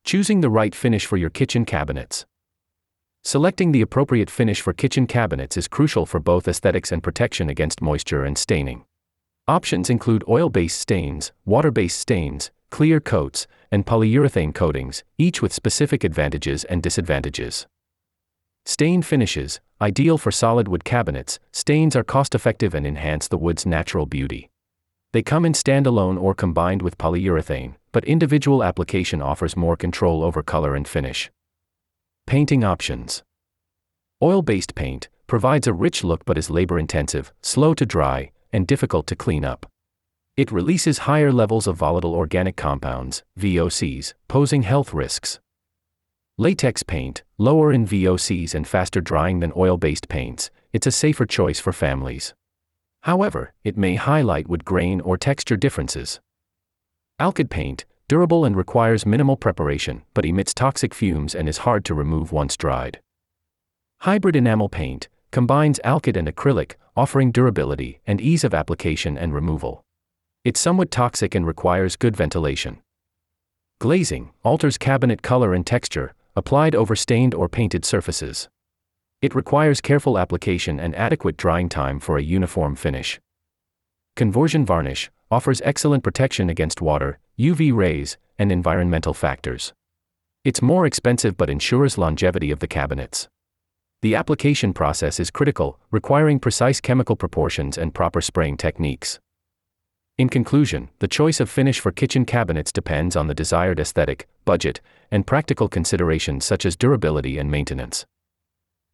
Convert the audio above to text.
Choosing the right finish for your kitchen cabinets. Selecting the appropriate finish for kitchen cabinets is crucial for both aesthetics and protection against moisture and staining. Options include oil-based stains, water-based stains, clear coats, and polyurethane coatings, each with specific advantages and disadvantages. Stain finishes, ideal for solid wood cabinets. Stains are cost-effective and enhance the wood's natural beauty. They come in standalone or combined with polyurethane, but individual application offers more control over color and finish. Painting options. Oil-based paint provides a rich look but is labor-intensive, slow to dry, and difficult to clean up. It releases higher levels of volatile organic compounds, VOCs, posing health risks. Latex paint, lower in VOCs and faster drying than oil-based paints, it's a safer choice for families. However, it may highlight wood grain or texture differences. Alkyd paint, durable and requires minimal preparation, but emits toxic fumes and is hard to remove once dried. Hybrid enamel paint combines alkyd and acrylic, offering durability and ease of application and removal. It's somewhat toxic and requires good ventilation. Glazing alters cabinet color and texture, applied over stained or painted surfaces. It requires careful application and adequate drying time for a uniform finish. Conversion varnish offers excellent protection against water, UV rays, and environmental factors. It's more expensive but ensures longevity of the cabinets. The application process is critical, requiring precise chemical proportions and proper spraying techniques. In conclusion, the choice of finish for kitchen cabinets depends on the desired aesthetic, budget, and practical considerations such as durability and maintenance.